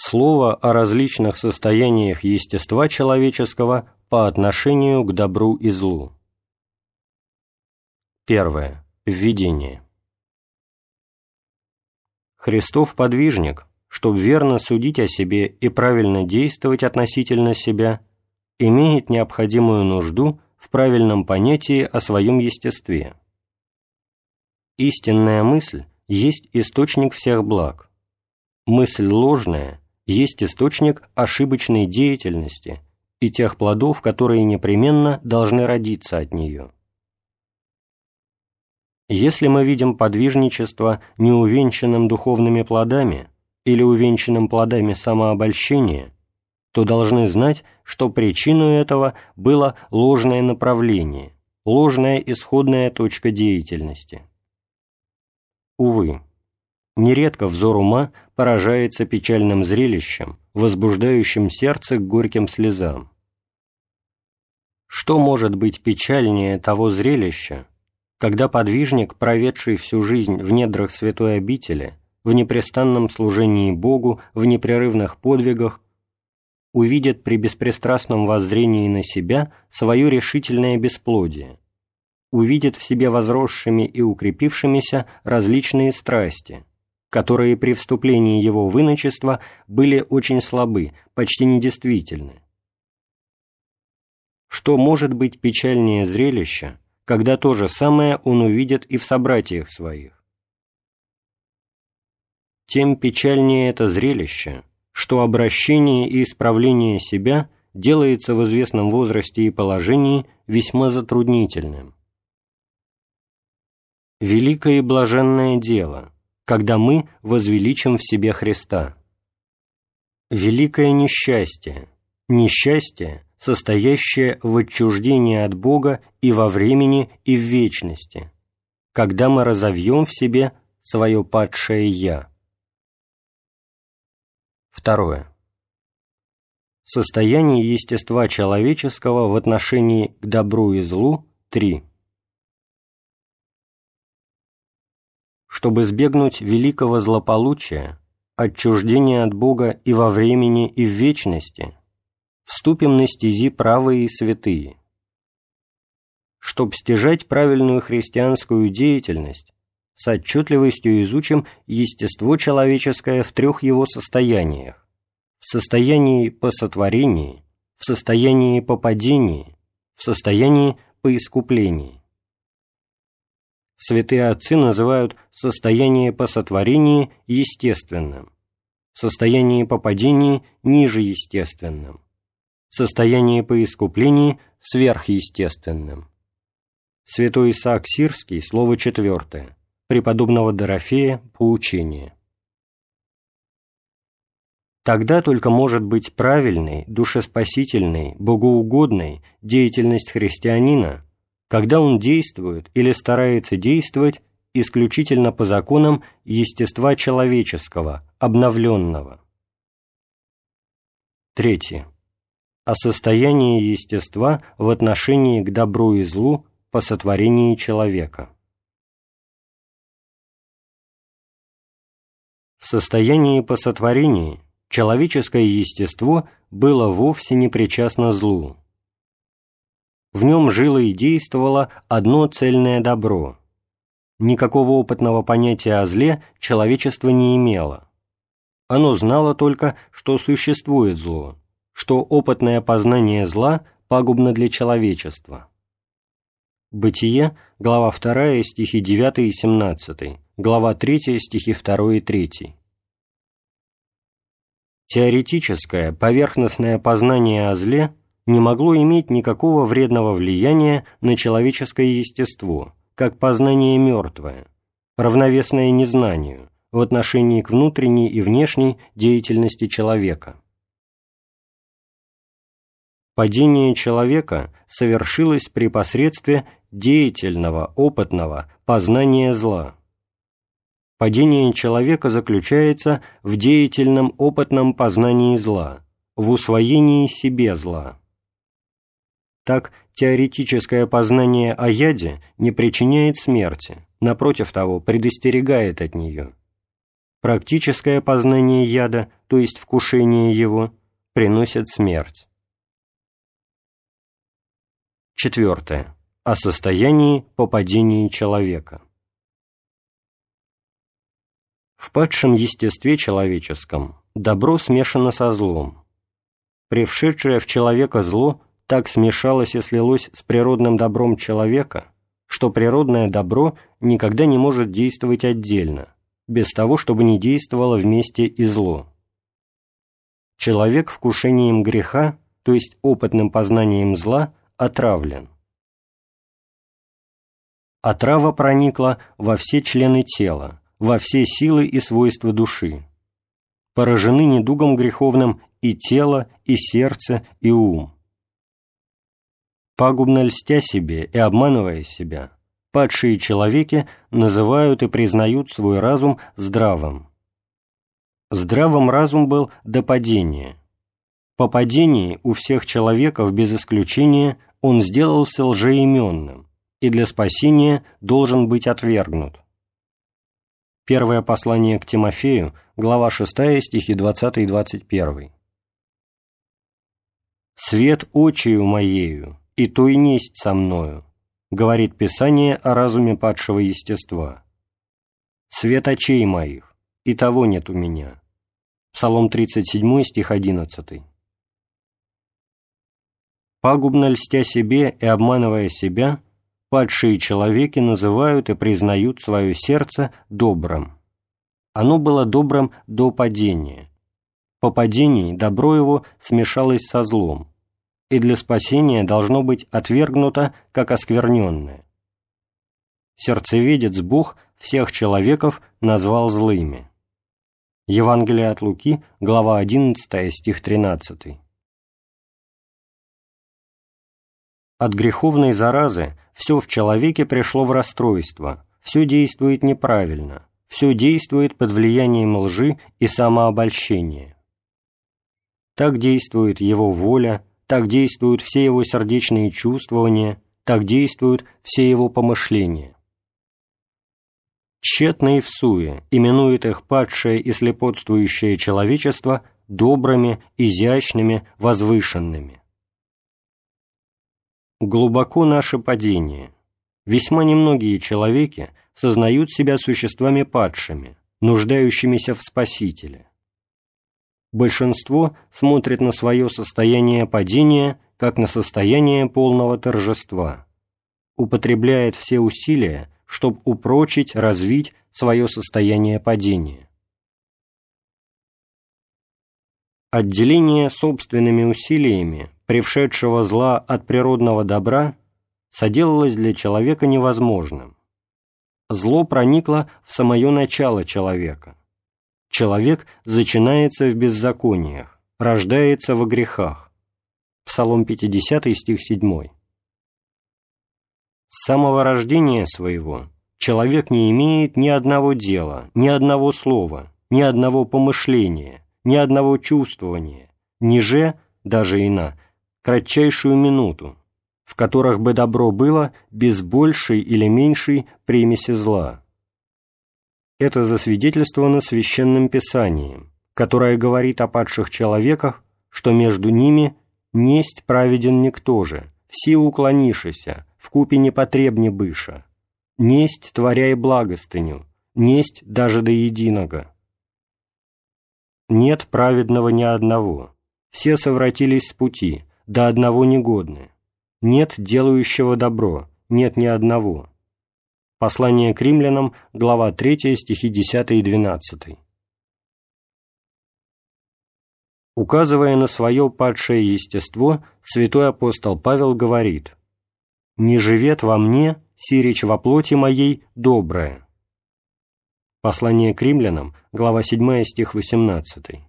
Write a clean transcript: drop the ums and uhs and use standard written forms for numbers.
Слово о различных состояниях естества человеческого по отношению к добру и злу. Первое. Введение. Христов подвижник, чтобы верно судить о себе и правильно действовать относительно себя, имеет необходимую нужду в правильном понятии о своем естестве. Истинная мысль есть источник всех благ. Мысль ложная есть источник ошибочной деятельности и тех плодов, которые непременно должны родиться от нее. Если мы видим подвижничество неувенчанным духовными плодами или увенчанным плодами самообольщения, то должны знать, что причиной этого было ложное направление, ложная исходная точка деятельности. Увы, нередко взор ума поражается печальным зрелищем, возбуждающим сердце к горьким слезам. Что может быть печальнее того зрелища, когда подвижник, проведший всю жизнь в недрах святой обители, в непрестанном служении Богу, в непрерывных подвигах, увидит при беспристрастном воззрении на себя свое решительное бесплодие, увидит в себе возросшими и укрепившимися различные страсти, которые при вступлении его в иночество были очень слабы, почти недействительны. Что может быть печальнее зрелища, когда то же самое он увидит и в собратьях своих? Тем печальнее это зрелище, что обращение и исправление себя делается в известном возрасте и положении весьма затруднительным. Великое и блаженное дело, когда мы возвеличим в себе Христа. Великое несчастье, состоящее в отчуждении от Бога и во времени, и в вечности, когда мы разовьем в себе свое падшее «Я». Второе. Состояние естества человеческого в отношении к добру и злу 3. Чтобы избегнуть великого злополучия, отчуждения от Бога и во времени, и в вечности, вступим на стези правые и святые. Чтоб стяжать правильную христианскую деятельность, с отчетливостью изучим естество человеческое в 3 его состояниях: в состоянии по сотворении, в состоянии по падении, в состоянии по искуплении. Святые отцы называют состояние по сотворении естественным, состояние по падении нижеестественным, состояние по искуплении сверхъестественным. Святой Исаак Сирский, слово 4, преподобного Дорофея, поучение. Тогда только может быть правильной, душеспасительной, богоугодной деятельность христианина, когда он действует или старается действовать исключительно по законам естества человеческого, обновленного. Третье. О состоянии естества в отношении к добру и злу по сотворении человека. В состоянии по сотворении человеческое естество было вовсе не причастно злу. В нем жило и действовало одно цельное добро. Никакого опытного понятия о зле человечество не имело. Оно знало только, что существует зло, что опытное познание зла пагубно для человечества. Бытие, глава 2, стихи 9 и 17, глава 3, стихи 2 и 3. Теоретическое, поверхностное познание о зле не могло иметь никакого вредного влияния на человеческое естество, как познание мертвое, равновесное незнанию в отношении к внутренней и внешней деятельности человека. Падение человека совершилось при посредстве деятельного, опытного познания зла. Падение человека заключается в деятельном, опытном познании зла, в усвоении себе зла. Так, теоретическое познание о яде не причиняет смерти, напротив того, предостерегает от нее. Практическое познание яда, то есть вкушение его, приносит смерть. 4. О состоянии по падении человека. В падшем естестве человеческом добро смешано со злом. Прившедшее в человека зло так смешалось и слилось с природным добром человека, что природное добро никогда не может действовать отдельно, без того, чтобы не действовало вместе и зло. Человек вкушением греха, то есть опытным познанием зла, отравлен. Отрава проникла во все члены тела, во все силы и свойства души. Поражены недугом греховным и тело, и сердце, и ум. Пагубно льстя себе и обманывая себя, падшие человеки называют и признают свой разум здравым. Здравым разум был до падения. По падении у всех человеков без исключения он сделался лжеименным и для спасения должен быть отвергнут. Первое послание к Тимофею, глава 6, стихи 20 и 21. «Свет очию моею, и то и несть со мною», говорит Писание о разуме падшего естества. «Свет очей моих, и того нет у меня». Псалом 37, стих 11. Пагубно льстя себе и обманывая себя, падшие человеки называют и признают свое сердце добрым. Оно было добрым до падения. По падении добро его смешалось со злом, и для спасения должно быть отвергнуто как оскверненное. Сердцеведец Бог всех человеков назвал злыми. Евангелие от Луки, глава 11, стих 13. От греховной заразы все в человеке пришло в расстройство, все действует неправильно, все действует под влиянием лжи и самообольщения. Так действует его воля, так действуют все его сердечные чувствования, так действуют все его помышления. Тщетно и всуе именует их падшее и слепотствующее человечество добрыми, изящными, возвышенными. Глубоко наше падение. Весьма немногие человеки сознают себя существами падшими, нуждающимися в Спасителе. Большинство смотрит на свое состояние падения как на состояние полного торжества, употребляет все усилия, чтобы упрочить, развить свое состояние падения. Отделение собственными усилиями прившедшего зла от природного добра соделалось для человека невозможным. Зло проникло в самое начало человека. Человек зачинается в беззакониях, рождается во грехах. Псалом 50, стих 7. С самого рождения своего человек не имеет ни одного дела, ни одного слова, ни одного помышления, ни одного чувствования, ниже, даже и на кратчайшую минуту, в которых бы добро было без большей или меньшей примеси зла. Это засвидетельствовано Священным Писанием, которое говорит о падших человеках, что между ними несть праведен никто же, все уклонишися, вкупе непотребне быша, несть творяй благостыню, несть даже до единого. Нет праведного ни одного, все совратились с пути, до одного негодны, нет делающего добро, нет ни одного. Послание к римлянам, глава 3, стихи 10 и 12. Указывая на свое падшее естество, святой апостол Павел говорит: «Не живет во мне, сирич во плоти моей, доброе». Послание к римлянам, глава 7, стих 18.